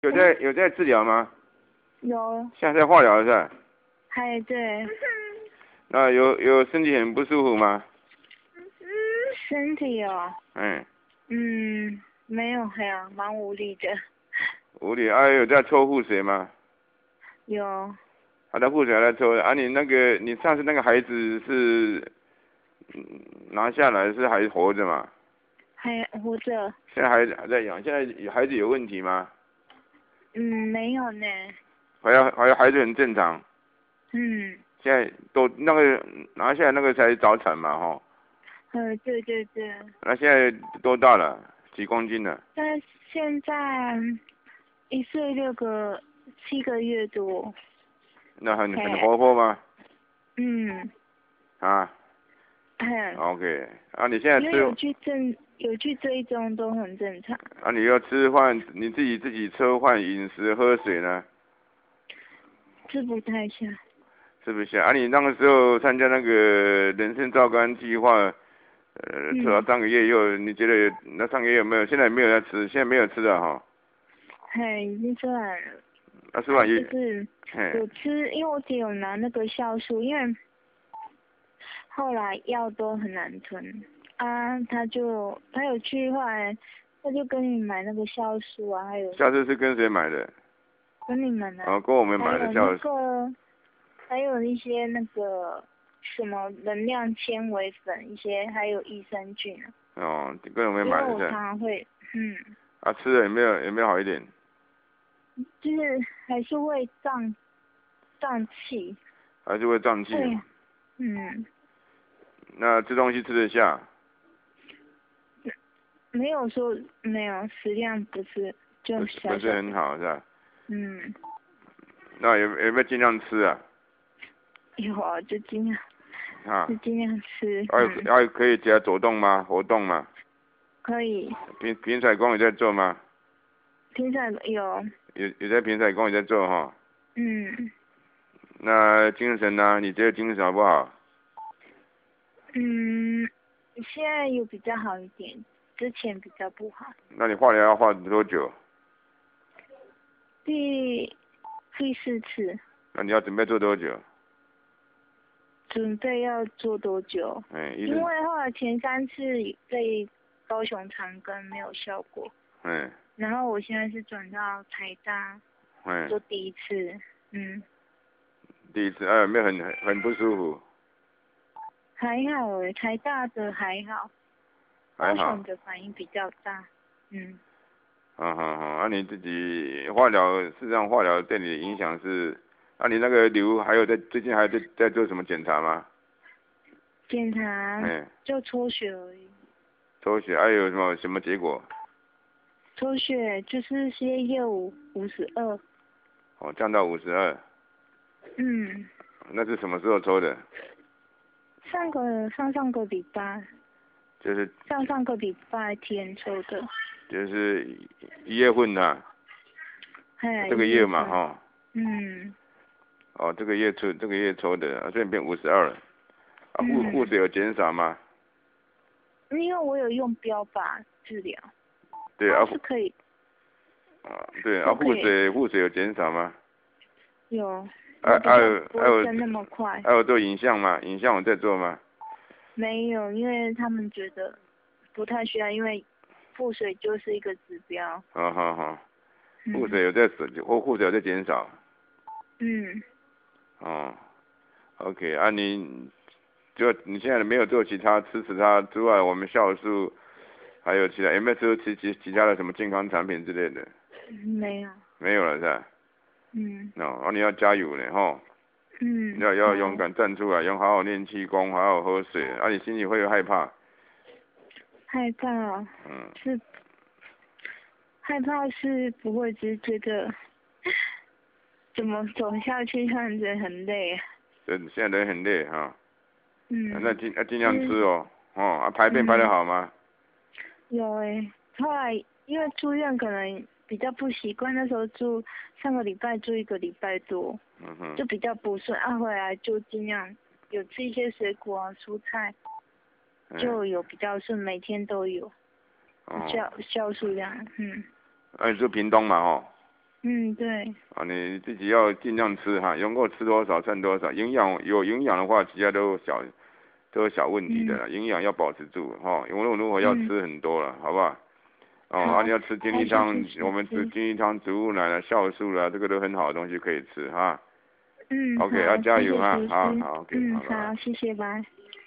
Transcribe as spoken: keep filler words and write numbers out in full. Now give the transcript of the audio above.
有在有在治疗吗？ 有。 现在在化疗是吧？ 嗨，对。 那有有身体很不舒服吗？ 身体哦。 嗯。 嗯，没有，还有蛮无力的。 无力啊？有在抽腹水吗？ 有。 好的，腹水还在抽啊？你那个你上次那个孩子是拿下来是还活着吗？ 还活着。 现在还还在养，现在孩子有问题吗？ 嗯，没有呢。 还要还有孩子很正常。 嗯。 现在都那个拿下来那个才早产嘛哈。 呃，对对对。 那现在多大了？几公斤了？ 但现在一岁六个七个月多。 那很很活泼吗？ 嗯。 啊。 嗯。 OK， 啊，你现在吃因为有去正有去追踪都很正常。 啊，你要吃饭，你自己自己吃饭、饮食、喝水呢？ 吃不太下。 吃不下啊？你那个时候参加那个人参皂苷计划，呃，吃了三个月以后，你觉得那三个月有没有？现在没有在吃，现在没有吃了哈。 嘿，已经吃完了。 啊，吃完也。 就是有吃，因为我姐有拿那个酵素，因为后来药都很难吞啊，他就他有去后来，他就跟你买那个酵素啊，还有。 酵素是跟谁买的？ 跟你们的。 哦，跟我们买的酵素。 还有那个，还有一些那个什么能量纤维粉，一些还有益生菌啊。 哦，跟我们买的。 因为我常常会，嗯。 啊，吃了有没有有没有好一点？ 就是还是会胀，胀气。 还是会胀气。 对。嗯。 那吃东西吃得下？ 没有说没有，食量不是就小小。 不是很好是吧？ 嗯。 那有有没有尽量吃啊？ 有啊，就尽量。 啊。 就尽量吃。 还有还有可以起来走动吗？活动吗？ 可以。 平平彩功有在做吗？ 平彩有。 有有在平彩功有在做哈。 嗯。 那精神呢？你觉得精神好不好？ 嗯，现在有比较好一点，之前比较不好。 那你化疗要化多久？ 第第四次。 那你要准备做多久？ 准备要做多久？ 嗯， 因为后来前三次被高雄长庚没有效果。 嗯。 然后我现在是转到台大。 嗯。 做第一次。嗯。 第一次，哎，有没有很很很不舒服？ 还好诶，台大的还好。 还好。 高雄的反应比较大。嗯。 嗯好好，那、啊、你自己化疗，事实上化疗对你的影响是，那、啊、你那个瘤还有在最近还在在做什么检查吗？ 检查。 嗯。 就抽血而已。 抽血还、啊、有什么什么结果？ 抽血就是血液五五十二。 哦，降到五十二。 嗯。 那是什么时候抽的？ 上个上上个礼拜。 就是。 上上个礼拜天抽的。 就是一月份的、啊。 哎。 这个月嘛哈、哦。 嗯。 哦，这个月抽这个月抽的，所以变五十二了。啊，护护水有减少吗？ 因为我有用标靶治疗。 对啊。 是可以。 啊，对啊，护水护水有减少吗？ 有。 啊还有还有升那么快。 还有做影像吗？影像有在做吗？ 没有，因为他们觉得不太需要，因为腹水就是一个指标。 好好好。腹水有在减，或腹水有在减少。 嗯。 哦 ，OK 啊你，就你现在没有做其他吃其他之外，我们酵素还有其他有没有吃其其其他的什么健康产品之类的？ 没有。 没有了是吧？ 嗯。 哦，啊你要加油呢哈。 嗯。 要要勇敢站出来，用好好练气功，好好喝水，啊你心里会有害怕？ 害怕。嗯。是。害怕是不会，只是觉得怎么走下去，突然觉得很累。 对，现在人很累哈。 嗯。 那尽那尽量吃哦，哦啊排便排得好吗？ 有诶，后来因为住院可能比较不习惯，那时候住上个礼拜住一个礼拜多， 嗯哼， 就比较不顺，啊回来就尽量有吃一些水果啊蔬菜，就有比较顺，每天都有，酵酵素量，嗯。 啊你住屏东嘛哦？ 嗯，对。 啊，你自己要尽量吃哈，能够吃多少剩多少，营养有营养的话，其他都小都有小问题的啦，营养要保持住哈，无论如何要吃很多了，好不好？哦，啊，你要吃金鸡汤，我们吃金鸡汤、植物奶啦、酵素啦，这个都很好的东西可以吃哈。 嗯， OK， 好， 要加油哈， 谢谢好好 OK， 嗯， 好了。 好，谢谢，拜。